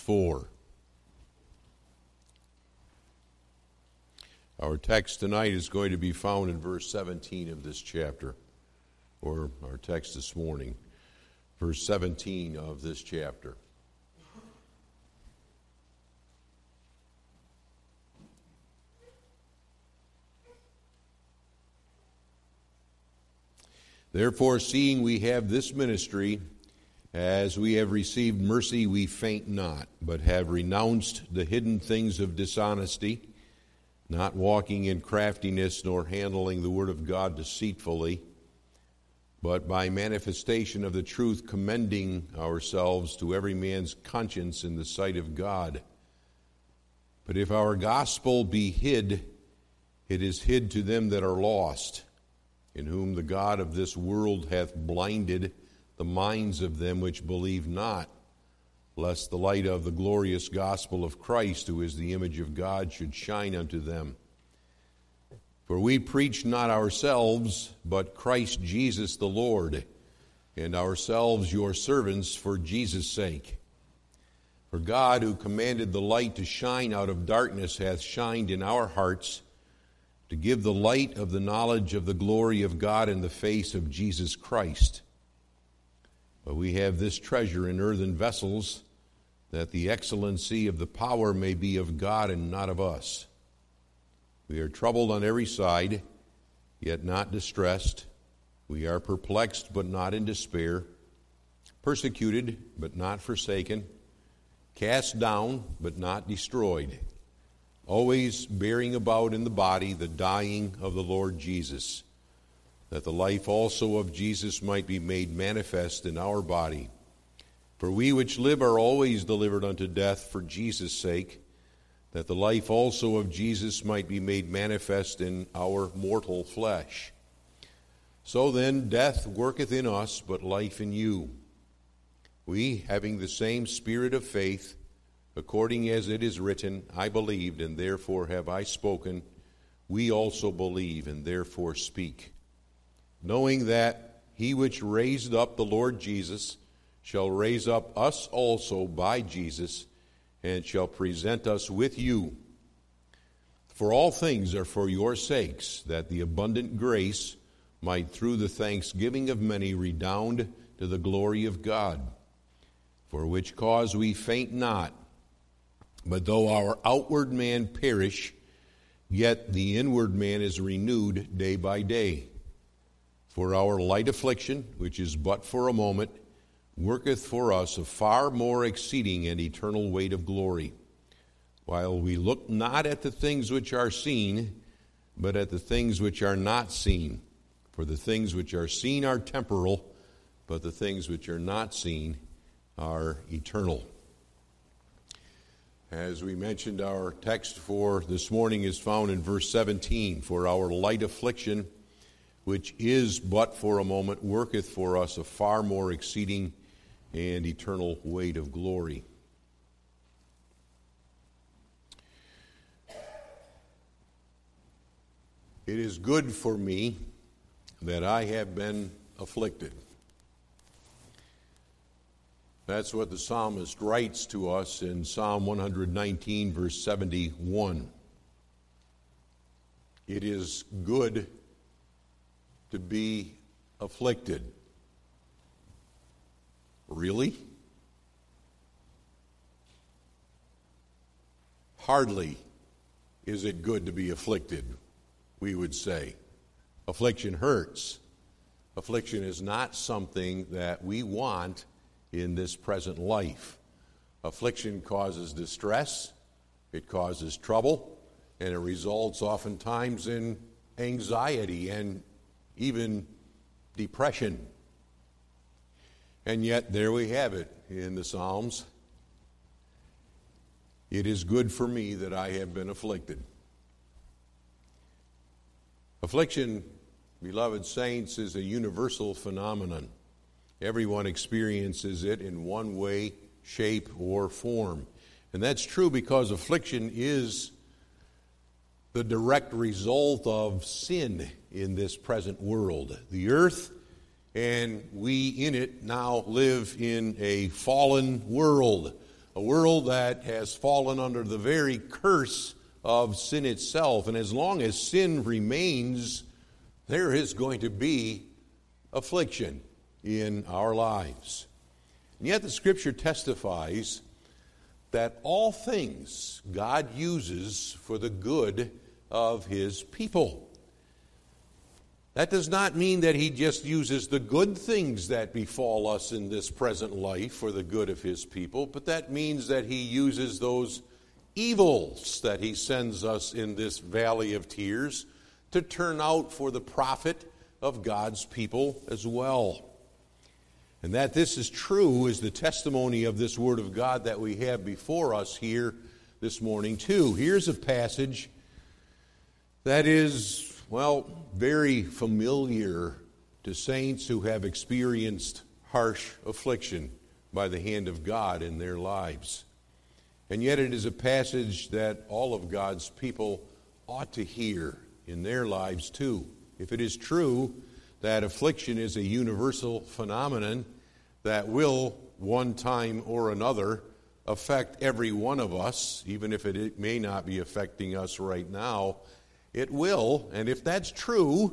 4. Our text tonight is going to be found in verse 17 of this chapter, or our text this morning, verse 17 of this chapter. Therefore, seeing we have this ministry, as we have received mercy, we faint not, but have renounced the hidden things of dishonesty, not walking in craftiness, nor handling the word of God deceitfully, but by manifestation of the truth, commending ourselves to every man's conscience in the sight of God. But if our gospel be hid, it is hid to them that are lost, in whom the God of this world hath blinded the minds of them which believe not, lest the light of the glorious gospel of Christ, who is the image of God, should shine unto them. For we preach not ourselves, but Christ Jesus the Lord, and ourselves your servants for Jesus' sake. For God, who commanded the light to shine out of darkness, hath shined in our hearts, to give the light of the knowledge of the glory of God in the face of Jesus Christ. But we have this treasure in earthen vessels, that the excellency of the power may be of God and not of us. We are troubled on every side, yet not distressed. We are perplexed, but not in despair. Persecuted, but not forsaken. Cast down, but not destroyed. Always bearing about in the body the dying of the Lord Jesus, that the life also of Jesus might be made manifest in our body. For we which live are always delivered unto death for Jesus' sake, that the life also of Jesus might be made manifest in our mortal flesh. So then death worketh in us, but life in you. We, having the same spirit of faith, according as it is written, I believed, and therefore have I spoken, we also believe, and therefore speak. Knowing that he which raised up the Lord Jesus shall raise up us also by Jesus, and shall present us with you. For all things are for your sakes, that the abundant grace might through the thanksgiving of many redound to the glory of God. For which cause we faint not, but though our outward man perish, yet the inward man is renewed day by day. For our light affliction, which is but for a moment, worketh for us a far more exceeding and eternal weight of glory, while we look not at the things which are seen, but at the things which are not seen. For the things which are seen are temporal, but the things which are not seen are eternal. As we mentioned, our text for this morning is found in verse 17. For our light affliction, which is but for a moment, worketh for us a far more exceeding and eternal weight of glory. It is good for me that I have been afflicted. That's what the psalmist writes to us in Psalm 119, verse 71. It is good to be afflicted. Really? Hardly is it good to be afflicted, we would say. Affliction hurts. Affliction is not something that we want in this present life. Affliction causes distress, it causes trouble, and it results oftentimes in anxiety and even depression. And yet, there we have it in the Psalms. It is good for me that I have been afflicted. Affliction, beloved saints, is a universal phenomenon. Everyone experiences it in one way, shape, or form. And that's true because affliction is the direct result of sin in this present world. The earth and we in it now live in a fallen world, a world that has fallen under the very curse of sin itself. And as long as sin remains, there is going to be affliction in our lives. And yet the Scripture testifies that all things God uses for the good of His people. That does not mean that He just uses the good things that befall us in this present life for the good of His people, but that means that He uses those evils that He sends us in this valley of tears to turn out for the profit of God's people as well. And that this is true is the testimony of this Word of God that we have before us here this morning too. Here's a passage that is, well, very familiar to saints who have experienced harsh affliction by the hand of God in their lives. And yet it is a passage that all of God's people ought to hear in their lives too. If it is true that affliction is a universal phenomenon that will, one time or another, affect every one of us, even if it may not be affecting us right now, it will. And if that's true,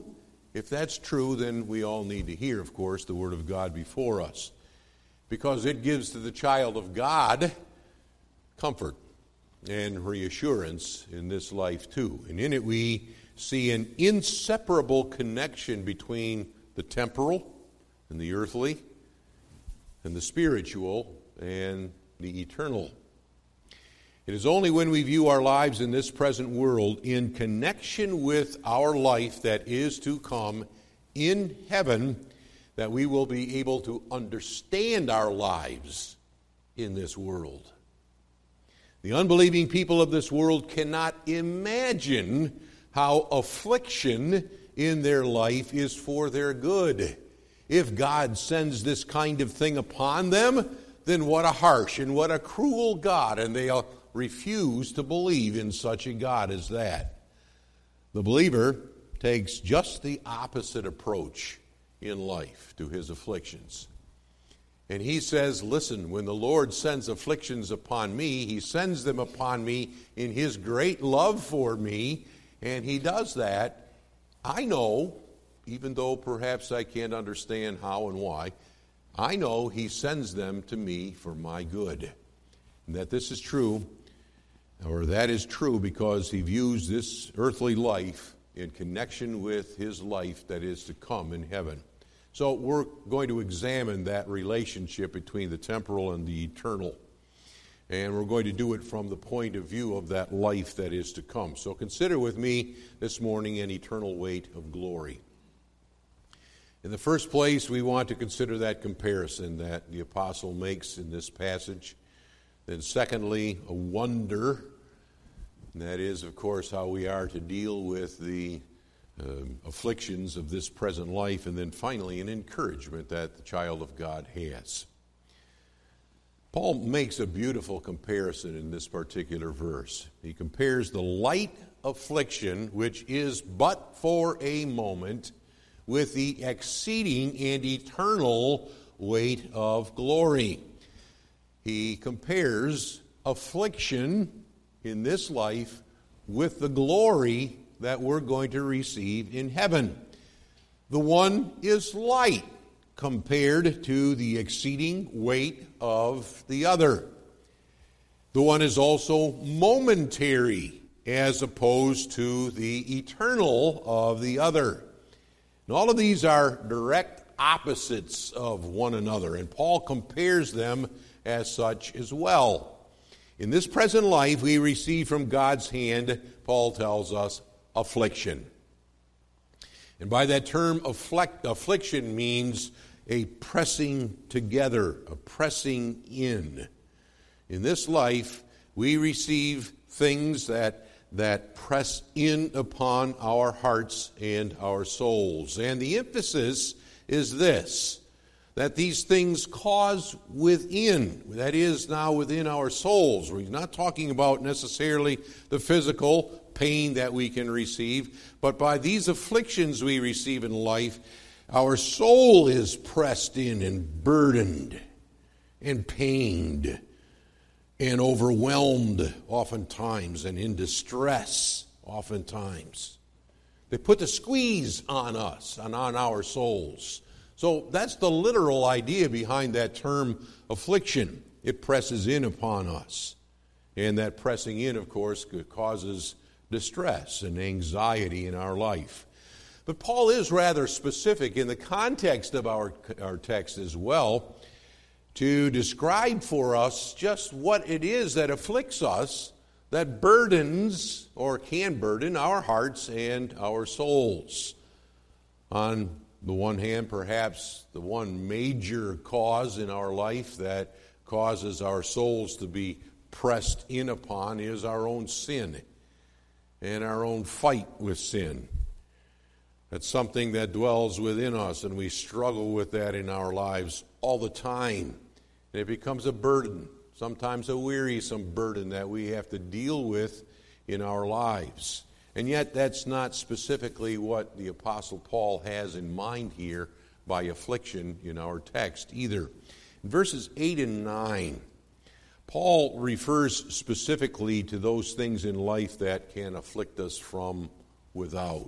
then we all need to hear, of course, the Word of God before us. Because it gives to the child of God comfort and reassurance in this life too. And in it we see an inseparable connection between the temporal and the earthly, and the spiritual and the eternal. It is only when we view our lives in this present world in connection with our life that is to come in heaven that we will be able to understand our lives in this world. The unbelieving people of this world cannot imagine how affliction in their life is for their good. If God sends this kind of thing upon them, then what a harsh and what a cruel God, and they'll refuse to believe in such a God as that. The believer takes just the opposite approach in life to his afflictions. And he says, listen, when the Lord sends afflictions upon me, He sends them upon me in His great love for me, and He does that. I know, even though perhaps I can't understand how and why, I know He sends them to me for my good. And that this is true, or that is true because He views this earthly life in connection with His life that is to come in heaven. So we're going to examine that relationship between the temporal and the eternal. And we're going to do it from the point of view of that life that is to come. So consider with me this morning an eternal weight of glory. In the first place, we want to consider that comparison that the apostle makes in this passage. Then secondly, a wonder. And that is, of course, how we are to deal with the afflictions of this present life. And then finally, an encouragement that the child of God has. Paul makes a beautiful comparison in this particular verse. He compares the light affliction, which is but for a moment, with the exceeding and eternal weight of glory. He compares affliction in this life with the glory that we're going to receive in heaven. The one is light compared to the exceeding weight of the other. The one is also momentary as opposed to the eternal of the other. And all of these are direct opposites of one another, and Paul compares them as such as well. In this present life, we receive from God's hand, Paul tells us, affliction. And by that term, affliction means a pressing together, a pressing in. In this life, we receive things that press in upon our hearts and our souls. And the emphasis is this, that these things cause within, that is now within our souls. We're not talking about necessarily the physical pain that we can receive, but by these afflictions we receive in life, our soul is pressed in and burdened and pained. and overwhelmed oftentimes and in distress oftentimes. They put the squeeze on us and on our souls. So that's the literal idea behind that term affliction. It presses in upon us. And that pressing in, of course, causes distress and anxiety in our life. But Paul is rather specific in the context of our text as well to describe for us just what it is that afflicts us, that burdens or can burden our hearts and our souls. On the one hand, perhaps the one major cause in our life that causes our souls to be pressed in upon is our own sin and our own fight with sin. That's something that dwells within us, and we struggle with that in our lives all the time. And it becomes a burden, sometimes a wearisome burden that we have to deal with in our lives. And yet that's not specifically what the Apostle Paul has in mind here by affliction in our text either. In verses 8 and 9, Paul refers specifically to those things in life that can afflict us from without.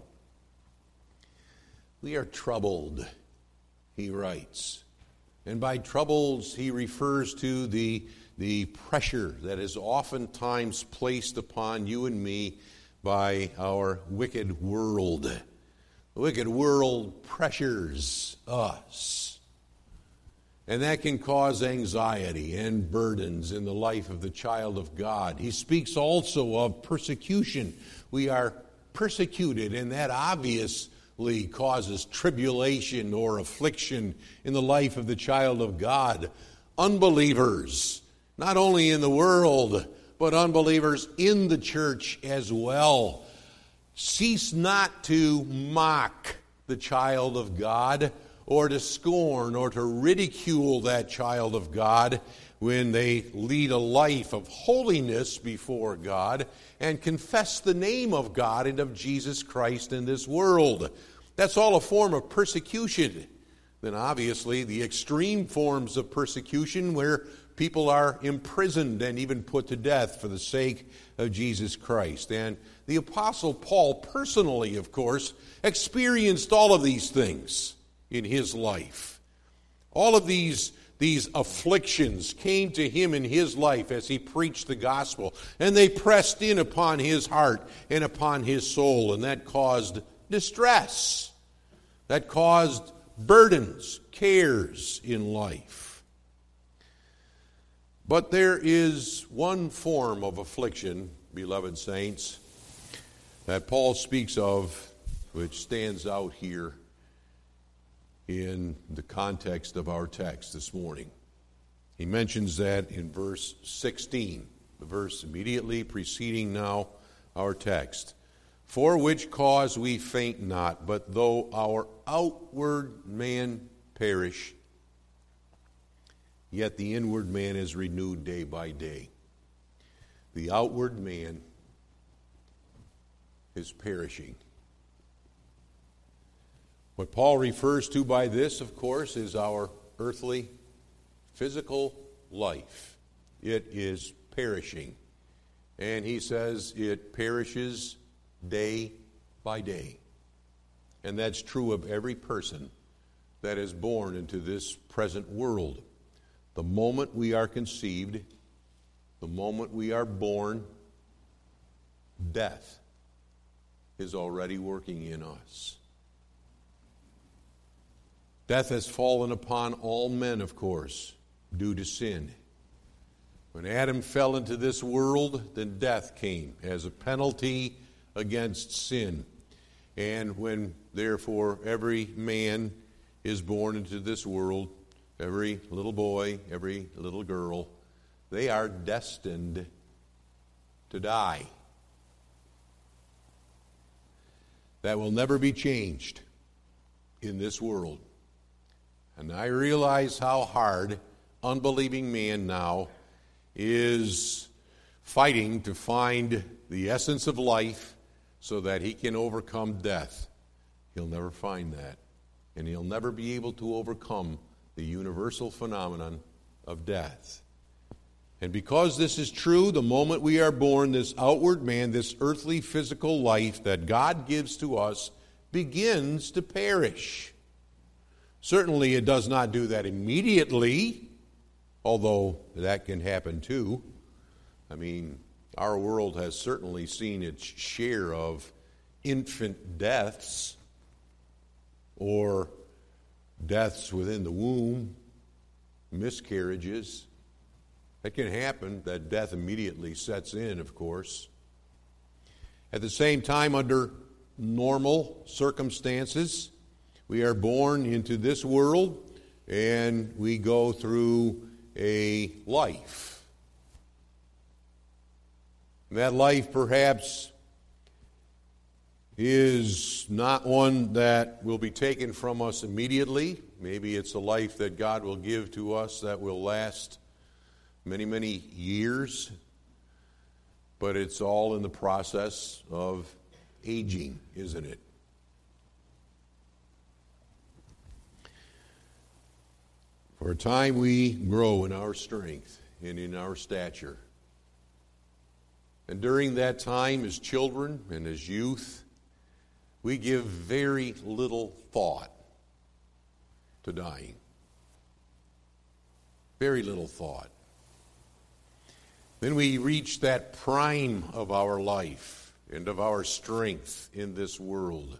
We are troubled, he writes. And by troubles, he refers to the pressure that is oftentimes placed upon you and me by our wicked world. The wicked world pressures us. And that can cause anxiety and burdens in the life of the child of God. He speaks also of persecution. We are persecuted, and that obviously causes tribulation or affliction in the life of the child of God. Unbelievers, not only in the world, but unbelievers in the church as well, cease not to mock the child of God or to scorn or to ridicule that child of God when they lead a life of holiness before God and confess the name of God and of Jesus Christ in this world. That's all a form of persecution. Then obviously the extreme forms of persecution where people are imprisoned and even put to death for the sake of Jesus Christ. And the Apostle Paul personally, of course, experienced all of these things in his life. All of these afflictions came to him in his life as he preached the gospel, and they pressed in upon his heart and upon his soul, and that caused distress. That caused burdens, cares in life. But there is one form of affliction, beloved saints, that Paul speaks of, which stands out here in the context of our text this morning. He mentions that in verse 16, the verse immediately preceding now our text. For which cause we faint not, but though our outward man perish, yet the inward man is renewed day by day. The outward man is perishing. What Paul refers to by this, of course, is our earthly, physical life. It is perishing. And he says it perishes day by day. And that's true of every person that is born into this present world. The moment we are conceived, the moment we are born, death is already working in us. Death has fallen upon all men, of course, due to sin. When Adam fell into this world, then death came as a penalty against sin. And when, therefore, every man is born into this world, every little boy, every little girl, they are destined to die. That will never be changed in this world. And I realize how hard unbelieving man now is fighting to find the essence of life so that he can overcome death. He'll never find that. And he'll never be able to overcome the universal phenomenon of death. And because this is true, the moment we are born, this outward man, this earthly physical life that God gives to us, begins to perish. Certainly it does not do that immediately, although that can happen too. I mean, our world has certainly seen its share of infant deaths or deaths within the womb, miscarriages. That can happen. That death immediately sets in, of course. At the same time, under normal circumstances, we are born into this world and we go through a life. That life perhaps is not one that will be taken from us immediately. Maybe it's a life that God will give to us that will last many, many years. But it's all in the process of aging, isn't it? For a time we grow in our strength and in our stature. And during that time, as children and as youth, we give very little thought to dying. Very little thought. Then we reach that prime of our life and of our strength in this world.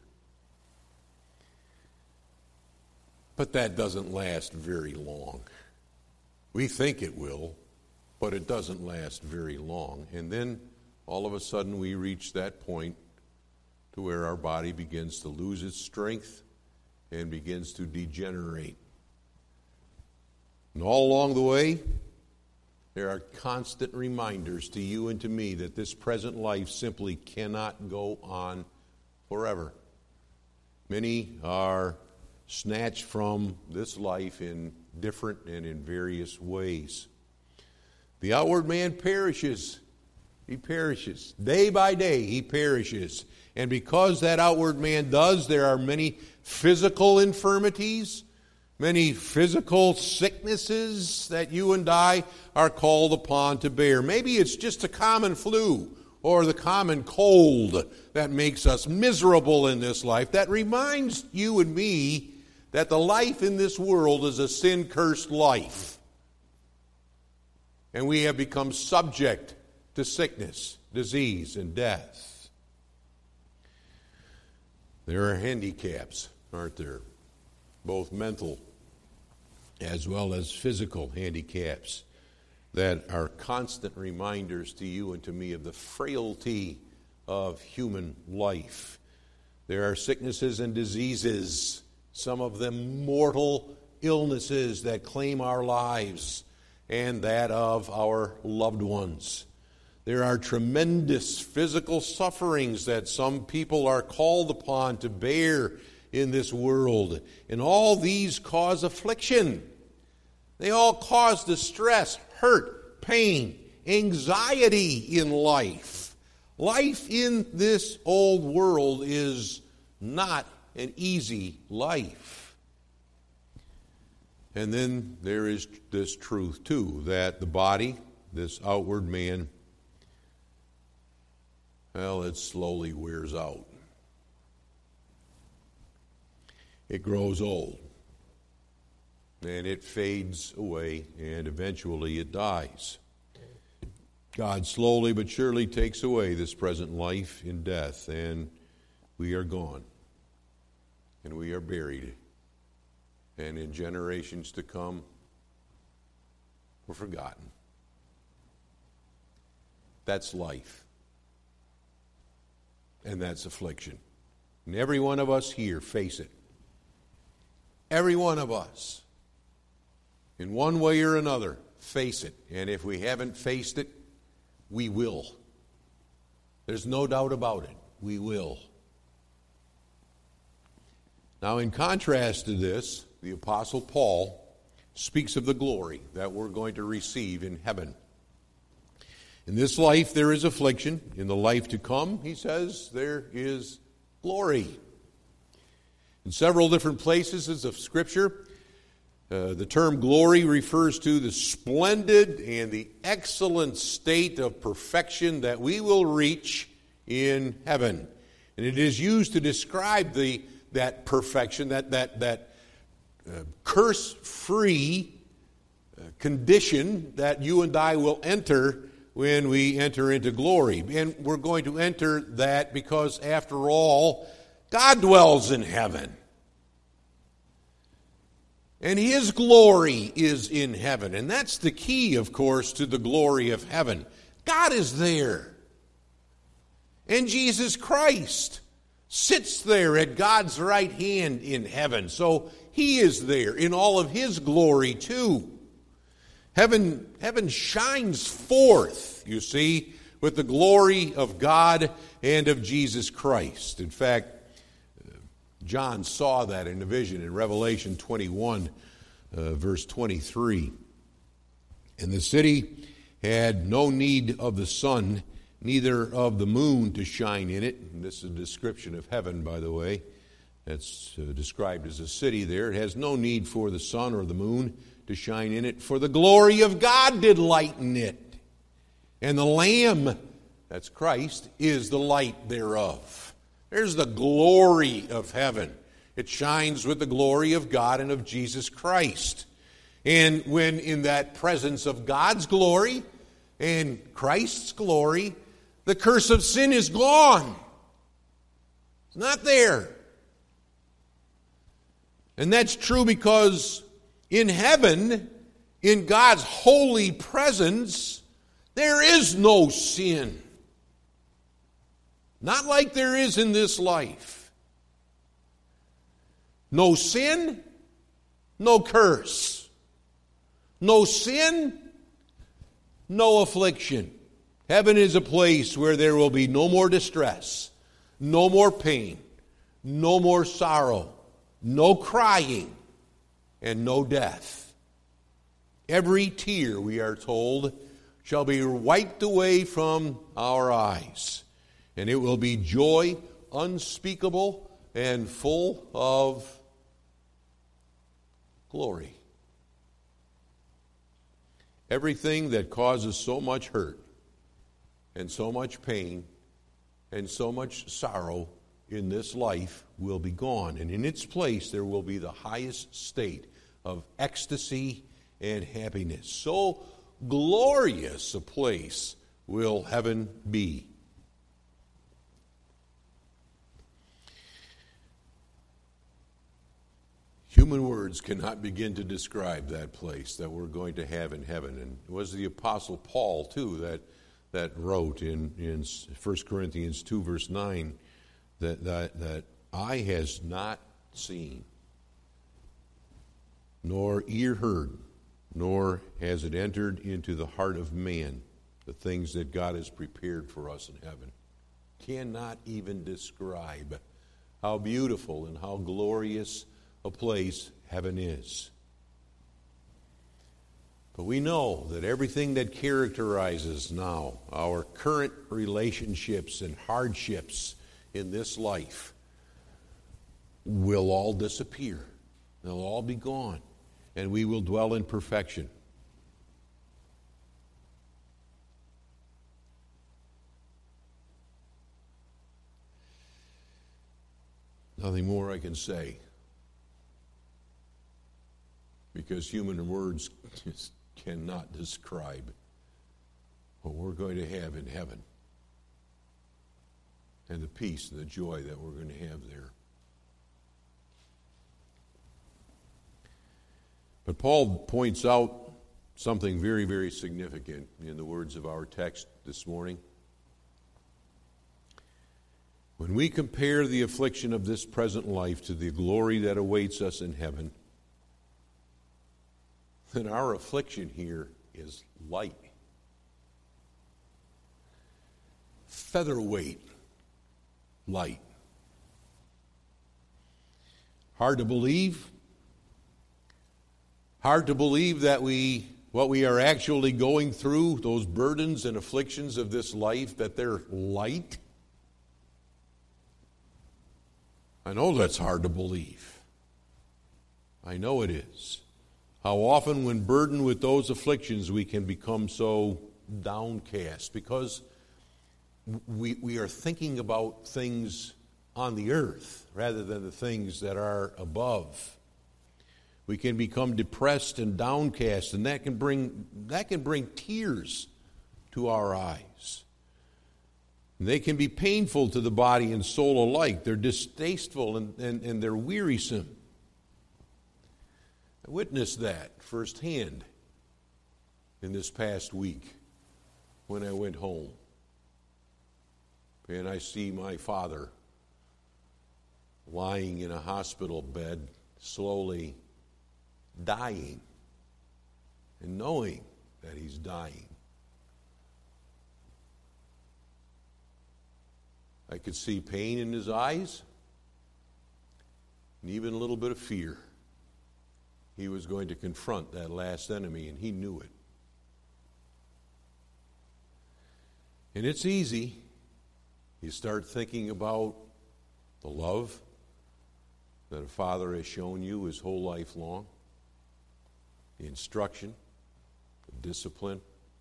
But that doesn't last very long. We think it will, but it doesn't last very long. And then all of a sudden we reach that point to where our body begins to lose its strength and begins to degenerate. And all along the way, there are constant reminders to you and to me that this present life simply cannot go on forever. Many are snatched from this life in different and in various ways. The outward man perishes. He perishes. Day by day he perishes. And because that outward man does, there are many physical infirmities, many physical sicknesses that you and I are called upon to bear. Maybe it's just a common flu or the common cold that makes us miserable in this life, that reminds you and me that the life in this world is a sin-cursed life. And we have become subject to sickness, disease, and death. There are handicaps, aren't there? Both mental as well as physical handicaps that are constant reminders to you and to me of the frailty of human life. There are sicknesses and diseases, some of them mortal illnesses that claim our lives and that of our loved ones. There are tremendous physical sufferings that some people are called upon to bear in this world. And all these cause affliction. They all cause distress, hurt, pain, anxiety in life. Life in this old world is not an easy life. And then there is this truth, too, that the body, this outward man, well, it slowly wears out. It grows old. And it fades away, and eventually it dies. God slowly but surely takes away this present life in death, and we are gone. And we are buried. And in generations to come, we're forgotten. That's life. And that's affliction. And every one of us here face it. Every one of us, in one way or another, face it. And if we haven't faced it, we will. There's no doubt about it. We will. Now, in contrast to this, the Apostle Paul speaks of the glory that we're going to receive in heaven. In this life there is affliction. In the life to come, he says, there is glory. In several different places of Scripture, The term glory refers to the splendid and the excellent state of perfection that we will reach in heaven. And it is used to describe that perfection, that curse-free condition that you and I will enter when we enter into glory. And we're going to enter that because, after all, God dwells in heaven. And His glory is in heaven. And that's the key, of course, to the glory of heaven. God is there. And Jesus Christ sits there at God's right hand in heaven. So He is there in all of His glory too. Heaven shines forth, you see, with the glory of God and of Jesus Christ. In fact, John saw that in a vision in Revelation 21, verse 23. And the city had no need of the sun, neither of the moon to shine in it. And this is a description of heaven, by the way. That's described as a city there. It has no need for the sun or the moon to shine in it, for the glory of God did lighten it. And the Lamb, that's Christ, is the light thereof. There's the glory of heaven. It shines with the glory of God and of Jesus Christ. And when in that presence of God's glory and Christ's glory, the curse of sin is gone. It's not there. And that's true because in heaven, in God's holy presence, there is no sin. Not like there is in this life. No sin, no curse. No sin, no affliction. Heaven is a place where there will be no more distress, no more pain, no more sorrow, no crying, and no death. Every tear, we are told, shall be wiped away from our eyes. And it will be joy unspeakable and full of glory. Everything that causes so much hurt and so much pain and so much sorrow in this life will be gone. And in its place there will be the highest state of ecstasy and happiness. So glorious a place will heaven be. Human words cannot begin to describe that place that we're going to have in heaven. And it was the Apostle Paul, too, that wrote in 1 Corinthians 2, verse 9, that eye has not seen, nor ear heard, nor has it entered into the heart of man, the things that God has prepared for us in heaven. Cannot even describe how beautiful and how glorious a place heaven is. But we know that everything that characterizes now our current relationships and hardships in this life will all disappear. They'll all be gone, and we will dwell in perfection. Nothing more I can say, because human words just cannot describe what we're going to have in heaven and the peace and the joy that we're going to have there. But Paul points out something very, very significant in the words of our text this morning. When we compare the affliction of this present life to the glory that awaits us in heaven, then our affliction here is light. Featherweight light. Hard to believe. Hard to believe that what we are actually going through, those burdens and afflictions of this life, that they're light. I know that's hard to believe. I know it is. How often when burdened with those afflictions we can become so downcast because we are thinking about things on the earth rather than the things that are above. We can become depressed and downcast, and that can bring tears to our eyes. And they can be painful to the body and soul alike. They're distasteful and they're wearisome. I witnessed that firsthand in this past week when I went home. And I see my father lying in a hospital bed, slowly dying, and knowing that he's dying. I could see pain in his eyes and even a little bit of fear. He was going to confront that last enemy, and he knew it. And it's easy. You start thinking about the love that a father has shown you his whole life long, the instruction, the discipline.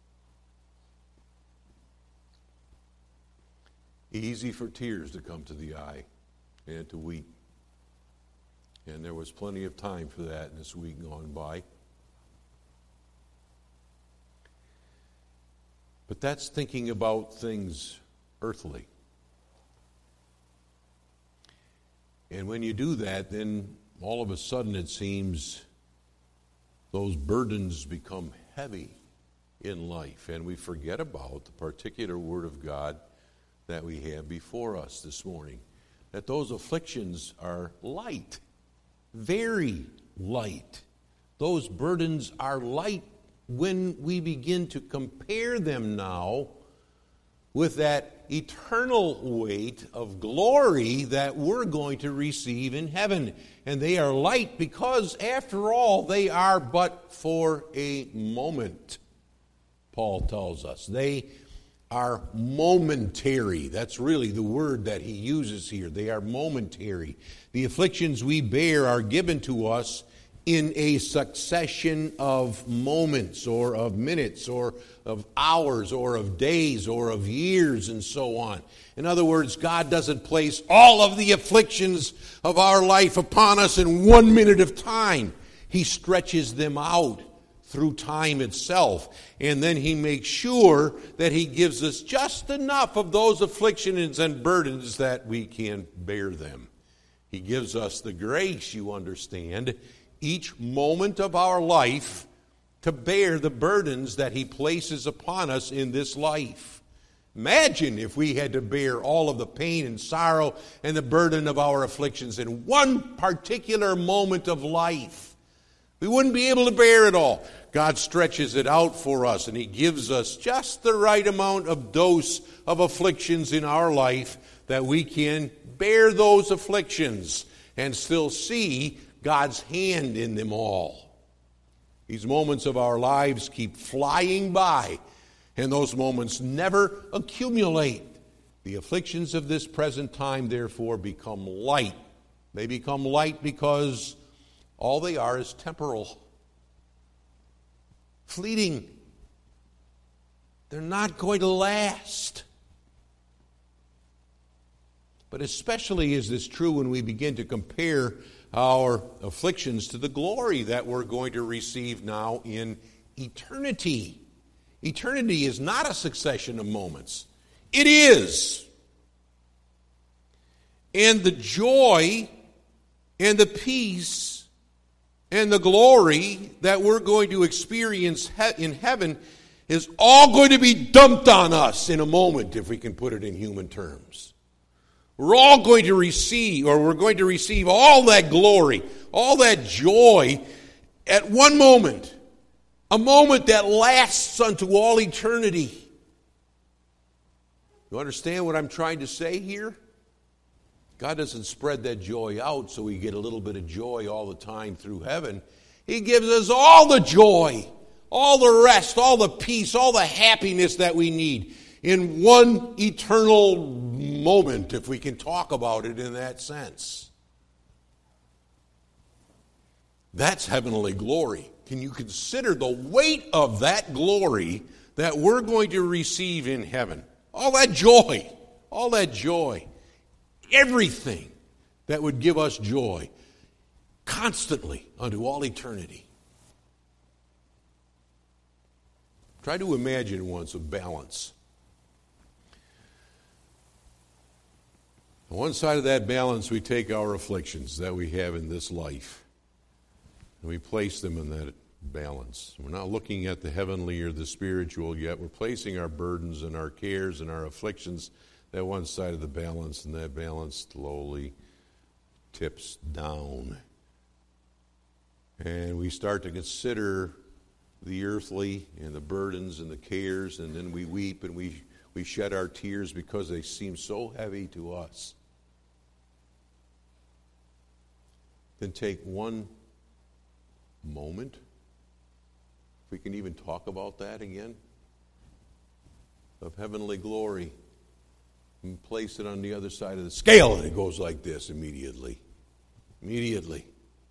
Easy for tears to come to the eye and to weep. And there was plenty of time for that in this week gone by. But that's thinking about things earthly. And when you do that, then all of a sudden it seems those burdens become heavy in life, and we forget about the particular Word of God that we have before us this morning, that those afflictions are light, very light. Those burdens are light when we begin to compare them now with that eternal weight of glory that we're going to receive in heaven. And they are light because, after all, they are but for a moment, Paul tells us. They are momentary. That's really the word that he uses here. They are momentary. The afflictions we bear are given to us in a succession of moments or of minutes or of hours or of days or of years and so on. In other words, God doesn't place all of the afflictions of our life upon us in 1 minute of time. He stretches them out through time itself. And then he makes sure that he gives us just enough of those afflictions and burdens that we can bear them. He gives us the grace, you understand, each moment of our life to bear the burdens that he places upon us in this life. Imagine if we had to bear all of the pain and sorrow and the burden of our afflictions in one particular moment of life. We wouldn't be able to bear it all. God stretches it out for us, and he gives us just the right amount of dose of afflictions in our life that we can bear those afflictions and still see God's hand in them all. These moments of our lives keep flying by, and those moments never accumulate. The afflictions of this present time, therefore, become light. They become light because all they are is temporal, fleeting. They're not going to last. But especially is this true when we begin to compare our afflictions to the glory that we're going to receive now in eternity. Eternity is not a succession of moments. It is. And the joy and the peace and the glory that we're going to experience in heaven is all going to be dumped on us in a moment, if we can put it in human terms. We're going to receive all that glory, all that joy at one moment, a moment that lasts unto all eternity. You understand what I'm trying to say here? God doesn't spread that joy out so we get a little bit of joy all the time through heaven. He gives us all the joy, all the rest, all the peace, all the happiness that we need in one eternal moment, if we can talk about it in that sense. That's heavenly glory. can you consider the weight of that glory that we're going to receive in heaven? All that joy, everything that would give us joy constantly unto all eternity. Try to imagine once a balance. On one side of that balance, we take our afflictions that we have in this life, and we place them in that balance. We're not looking at the heavenly or the spiritual yet. We're placing our burdens and our cares and our afflictions at one side of the balance, and that balance slowly tips down. And we start to consider the earthly and the burdens and the cares, and then we weep and we shed our tears because they seem so heavy to us. Then take one moment, if we can even talk about that again, of heavenly glory, and place it on the other side of the scale, and it goes like this immediately. Immediately.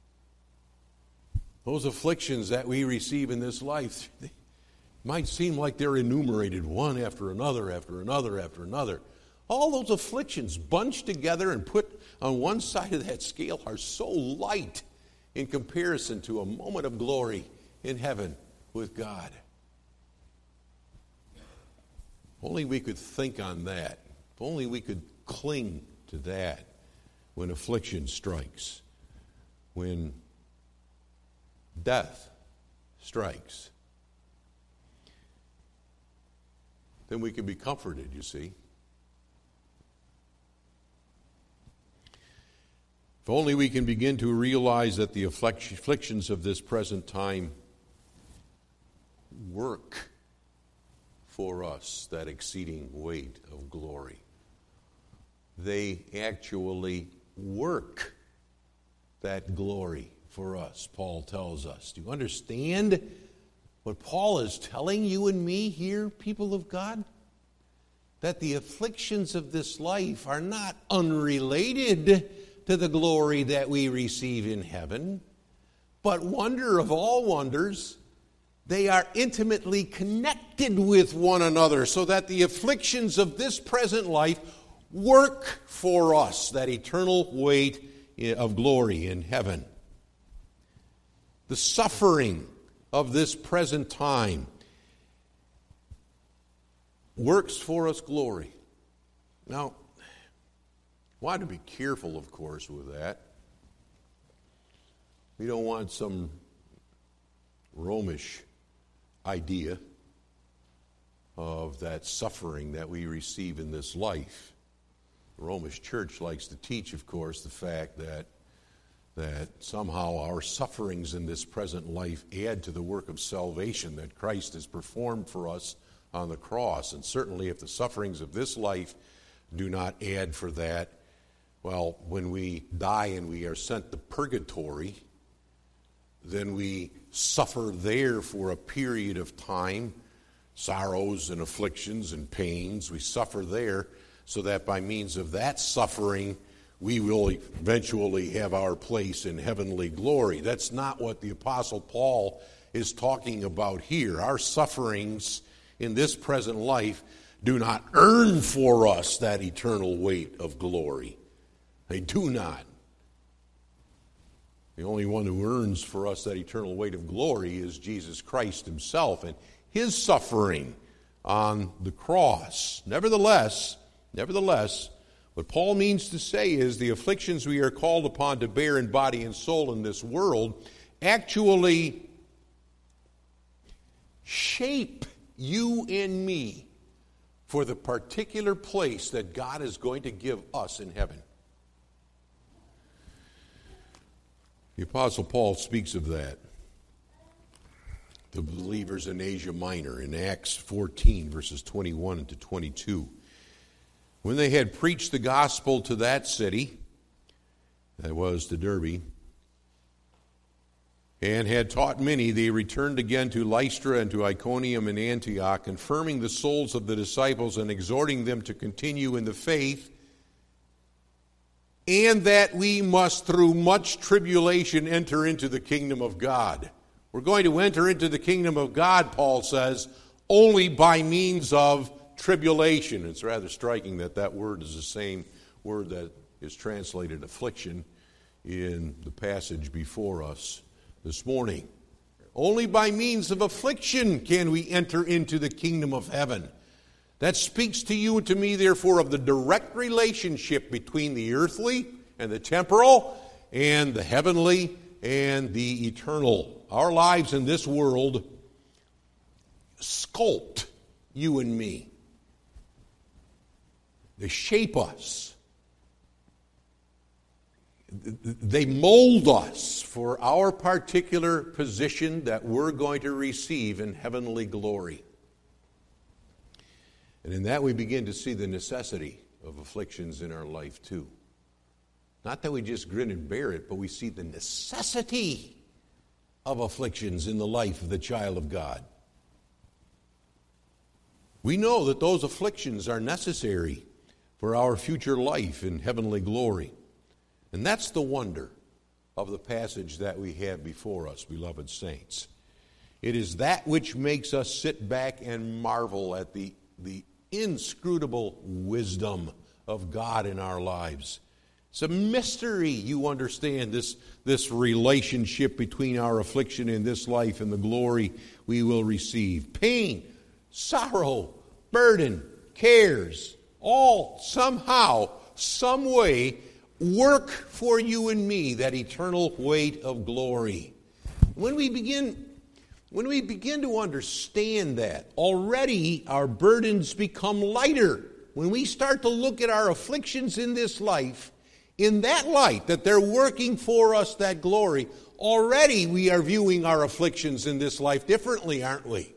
Those afflictions that we receive in this life, they might seem like they're enumerated one after another, after another, after another. All those afflictions bunched together and put on one side of that scale are so light in comparison to a moment of glory in heaven with God. If only we could think on that. If only we could cling to that when affliction strikes, when death strikes. Then we can be comforted, you see. If only we can begin to realize that the afflictions of this present time work for us that exceeding weight of glory. They actually work that glory for us, Paul tells us. Do you understand what Paul is telling you and me here, people of God? That the afflictions of this life are not unrelated to the glory that we receive in heaven, but wonder of all wonders, they are intimately connected with one another, so that the afflictions of this present life work for us that eternal weight of glory in heaven. The suffering of this present time works for us glory. Now, I want to be careful, of course, with that. We don't want some Romish idea of that suffering that we receive in this life. The Romish Church likes to teach, of course, the fact that somehow our sufferings in this present life add to the work of salvation that Christ has performed for us on the cross. And certainly if the sufferings of this life do not add for that, well, when we die and we are sent to purgatory, then we suffer there for a period of time, sorrows and afflictions and pains. We suffer there so that by means of that suffering, we will eventually have our place in heavenly glory. That's not what the Apostle Paul is talking about here. Our sufferings in this present life do not earn for us that eternal weight of glory. They do not. The only one who earns for us that eternal weight of glory is Jesus Christ himself and his suffering on the cross. Nevertheless, what Paul means to say is the afflictions we are called upon to bear in body and soul in this world actually shape you and me for the particular place that God is going to give us in heaven. The Apostle Paul speaks of that. The believers in Asia Minor in Acts 14, verses 21 to 22. When they had preached the gospel to that city, that was to Derbe, and had taught many, they returned again to Lystra and to Iconium and Antioch, confirming the souls of the disciples and exhorting them to continue in the faith, and that we must through much tribulation enter into the kingdom of God. We're going to enter into the kingdom of God, Paul says, only by means of tribulation. It's rather striking that that word is the same word that is translated affliction in the passage before us this morning. Only by means of affliction can we enter into the kingdom of heaven. That speaks to you and to me, therefore, of the direct relationship between the earthly and the temporal and the heavenly and the eternal. Our lives in this world sculpt you and me. They shape us. They mold us for our particular position that we're going to receive in heavenly glory. And in that we begin to see the necessity of afflictions in our life too. Not that we just grin and bear it, but we see the necessity of afflictions in the life of the child of God. We know that those afflictions are necessary for our future life in heavenly glory. And that's the wonder of the passage that we have before us, beloved saints. It is that which makes us sit back and marvel at the inscrutable wisdom of God in our lives. It's a mystery, you understand, this relationship between our affliction in this life and the glory we will receive. Pain, sorrow, burden, cares, all somehow, some way, work for you and me that eternal weight of glory. When we begin to understand that, already our burdens become lighter. When we start to look at our afflictions in this life, in that light, that they're working for us that glory, already we are viewing our afflictions in this life differently, aren't we?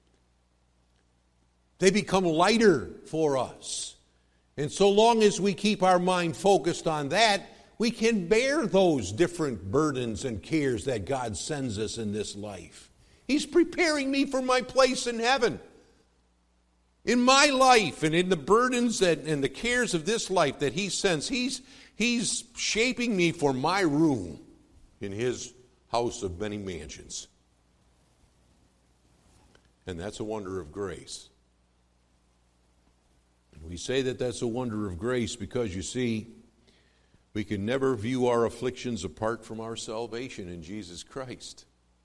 They become lighter for us. And so long as we keep our mind focused on that, we can bear those different burdens and cares that God sends us in this life. He's preparing me for my place in heaven. In my life and in the burdens and the cares of this life that He sends, He's shaping me for my room in His house of many mansions. And that's a wonder of grace. We say that that's a wonder of grace because, you see, we can never view our afflictions apart from our salvation in Jesus Christ.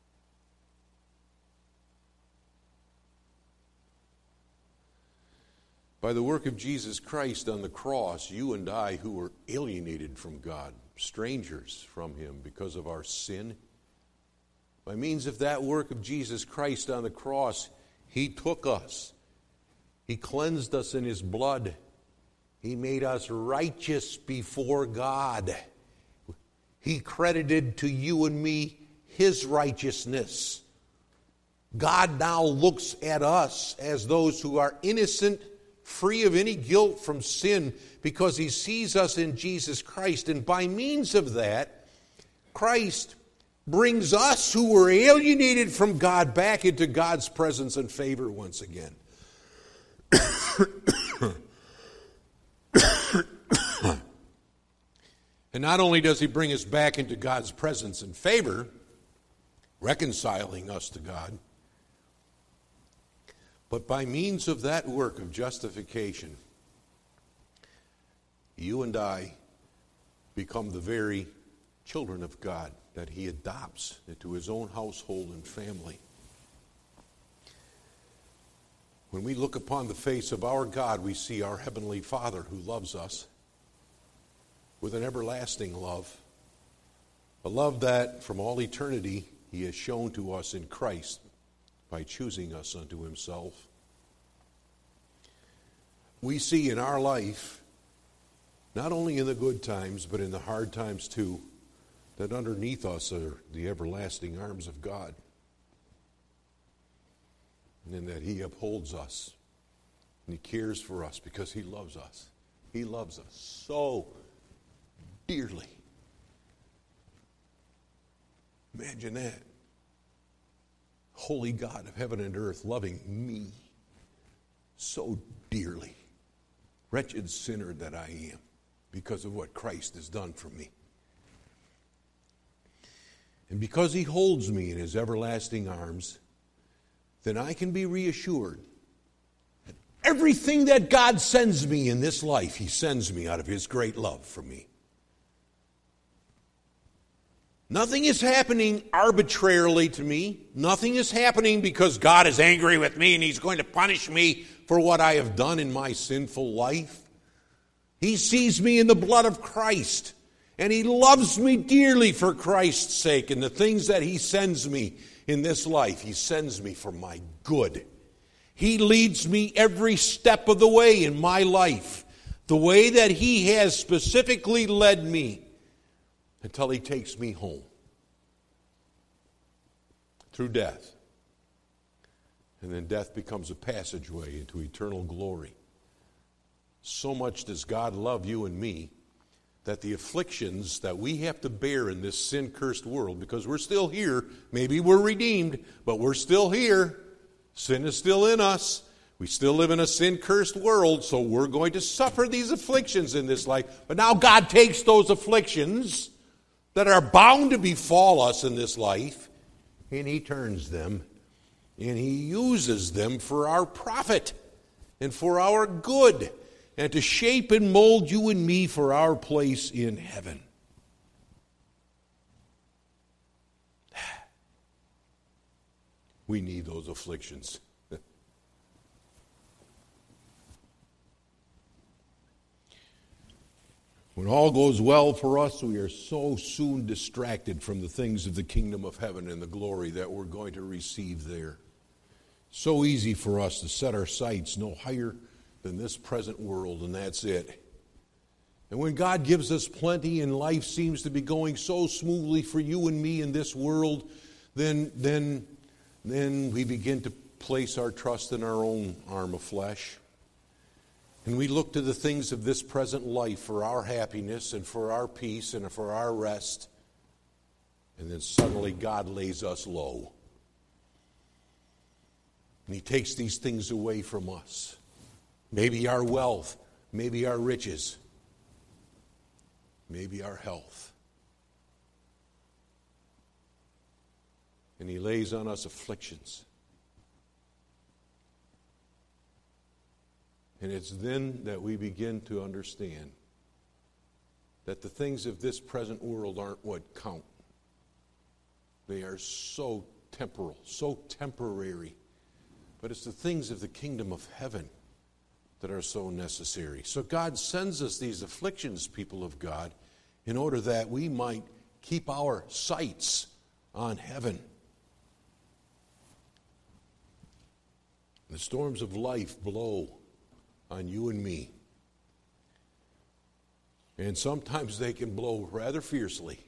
By the work of Jesus Christ on the cross, you and I, who were alienated from God, strangers from Him because of our sin, by means of that work of Jesus Christ on the cross, He took us. He cleansed us in His blood. He made us righteous before God. He credited to you and me His righteousness. God now looks at us as those who are innocent, free of any guilt from sin, because He sees us in Jesus Christ. And by means of that, Christ brings us who were alienated from God back into God's presence and favor once again. And not only does He bring us back into God's presence and favor, reconciling us to God, but by means of that work of justification, you and I become the very children of God that He adopts into His own household and family. When we look upon the face of our God, we see our Heavenly Father who loves us with an everlasting love, a love that from all eternity He has shown to us in Christ by choosing us unto Himself. We see in our life, not only in the good times, but in the hard times too, that underneath us are the everlasting arms of God. And that He upholds us. And He cares for us because He loves us. He loves us so dearly. Imagine that. Holy God of heaven and earth loving me so dearly. Wretched sinner that I am because of what Christ has done for me. And because He holds me in His everlasting arms, then I can be reassured that everything that God sends me in this life, He sends me out of His great love for me. Nothing is happening arbitrarily to me. Nothing is happening because God is angry with me and He's going to punish me for what I have done in my sinful life. He sees me in the blood of Christ, and He loves me dearly for Christ's sake. And the things that He sends me in this life, He sends me for my good. He leads me every step of the way in my life, the way that He has specifically led me, until He takes me home through death. And then death becomes a passageway into eternal glory. So much does God love you and me that the afflictions that we have to bear in this sin-cursed world, because we're still here, maybe we're redeemed, but we're still here. Sin is still in us. We still live in a sin-cursed world, so we're going to suffer these afflictions in this life. But now God takes those afflictions that are bound to befall us in this life, and He turns them, and He uses them for our profit and for our good, and to shape and mold you and me for our place in heaven. We need those afflictions. When all goes well for us, we are so soon distracted from the things of the kingdom of heaven and the glory that we're going to receive there. So easy for us to set our sights no higher than this present world, and that's it. And when God gives us plenty and life seems to be going so smoothly for you and me in this world, then we begin to place our trust in our own arm of flesh. And we look to the things of this present life for our happiness and for our peace and for our rest. And then suddenly God lays us low. And He takes these things away from us. Maybe our wealth, maybe our riches, maybe our health. And He lays on us afflictions. And it's then that we begin to understand that the things of this present world aren't what count. They are so temporal, so temporary. But it's the things of the kingdom of heaven that are so necessary. So God sends us these afflictions, people of God, in order that we might keep our sights on heaven. The storms of life blow on you and me. And sometimes they can blow rather fiercely.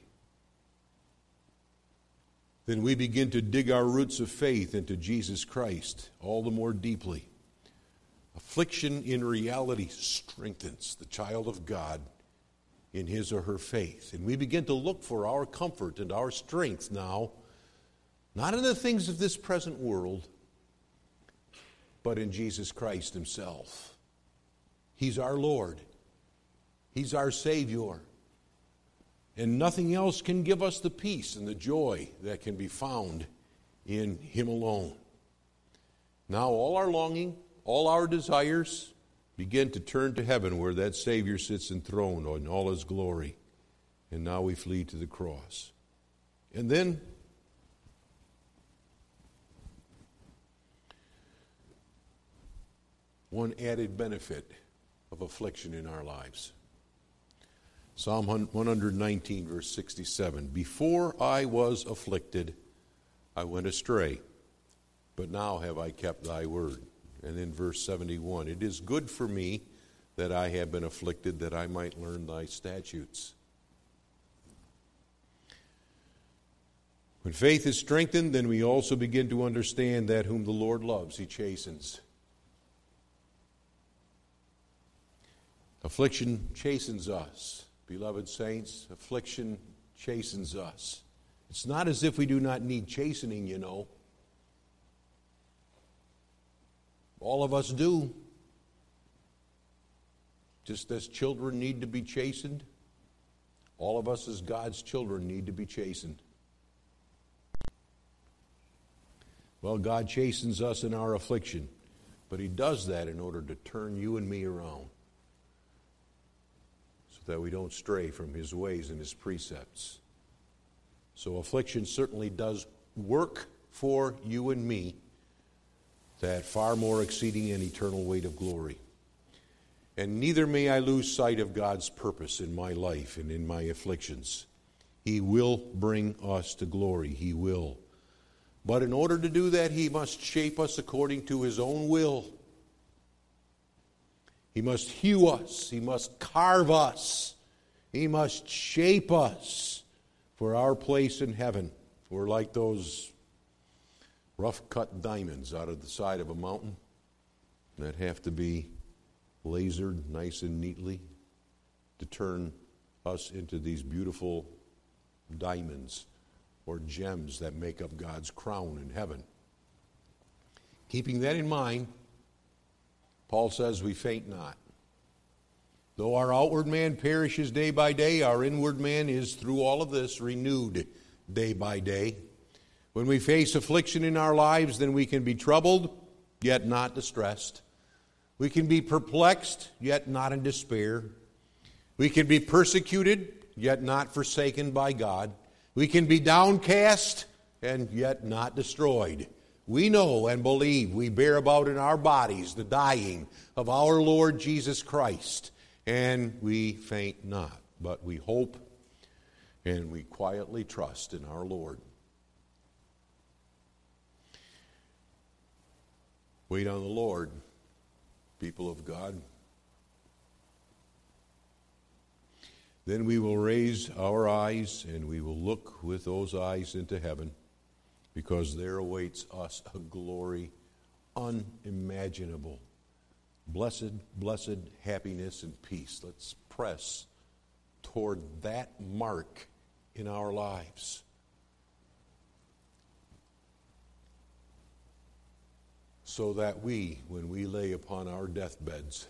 Then we begin to dig our roots of faith into Jesus Christ all the more deeply. Affliction in reality strengthens the child of God in his or her faith. And we begin to look for our comfort and our strength now, not in the things of this present world, but in Jesus Christ Himself. He's our Lord. He's our Savior. And nothing else can give us the peace and the joy that can be found in Him alone. Now all our longing, all our desires begin to turn to heaven where that Savior sits enthroned in all His glory. And now we flee to the cross. And then one added benefit of affliction in our lives. Psalm 119, verse 67. Before I was afflicted, I went astray, but now have I kept thy word. And in verse 71, it is good for me that I have been afflicted, that I might learn thy statutes. When faith is strengthened, then we also begin to understand that whom the Lord loves, He chastens. Affliction chastens us. Beloved saints, affliction chastens us. It's not as if we do not need chastening, you know. All of us do. Just as children need to be chastened, all of us as God's children need to be chastened. Well, God chastens us in our affliction, but He does that in order to turn you and me around so that we don't stray from His ways and His precepts. So affliction certainly does work for you and me, that far more exceeding and eternal weight of glory. And neither may I lose sight of God's purpose in my life and in my afflictions. He will bring us to glory. He will. But in order to do that, He must shape us according to His own will. He must hew us. He must carve us. He must shape us for our place in heaven. We're like those rough-cut diamonds out of the side of a mountain that have to be lasered nice and neatly to turn us into these beautiful diamonds or gems that make up God's crown in heaven. Keeping that in mind, Paul says we faint not. Though our outward man perishes day by day, our inward man is through all of this renewed day by day. When we face affliction in our lives, then we can be troubled, yet not distressed. We can be perplexed, yet not in despair. We can be persecuted, yet not forsaken by God. We can be downcast, and yet not destroyed. We know and believe we bear about in our bodies the dying of our Lord Jesus Christ, and we faint not, but we hope and we quietly trust in our Lord. Wait on the Lord, people of God. Then we will raise our eyes and we will look with those eyes into heaven, because there awaits us a glory unimaginable. Blessed, blessed happiness and peace. Let's press toward that mark in our lives. So that we, when we lay upon our deathbeds,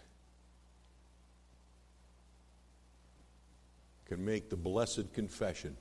can make the blessed confession,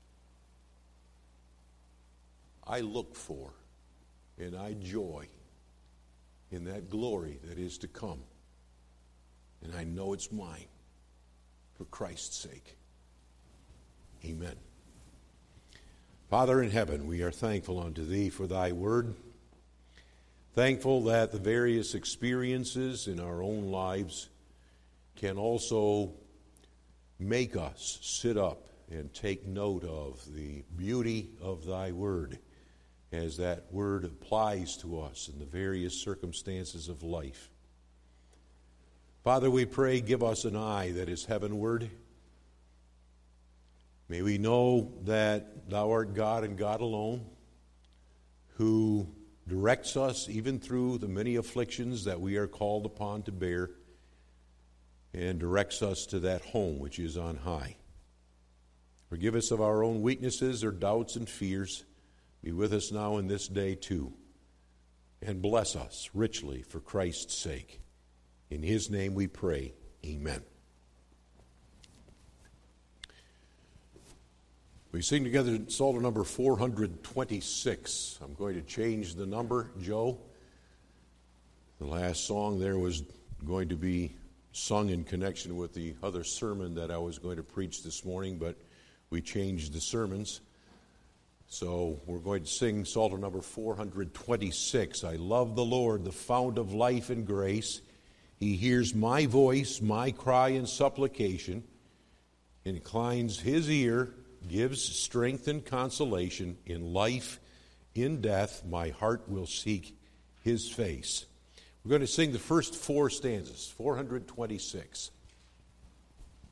I look for and I joy in that glory that is to come. And I know it's mine for Christ's sake. Amen. Father in heaven, we are thankful unto Thee for Thy word. Thankful that the various experiences in our own lives can also make us sit up and take note of the beauty of Thy word as that word applies to us in the various circumstances of life. Father, we pray, give us an eye that is heavenward. May we know that Thou art God and God alone, who directs us even through the many afflictions that we are called upon to bear, and directs us to that home which is on high. Forgive us of our own weaknesses or doubts and fears. Be with us now in this day too, and bless us richly for Christ's sake. In His name we pray. Amen. We sing together Psalter number 426. I'm going to change the number, Joe. The last song there was going to be sung in connection with the other sermon that I was going to preach this morning, but we changed the sermons. So we're going to sing Psalter number 426. I love the Lord, the fount of life and grace. He hears my voice, my cry and supplication, inclines His ear, gives strength and consolation. In life, in death, my heart will seek His face. We're going to sing the first four stanzas, 426.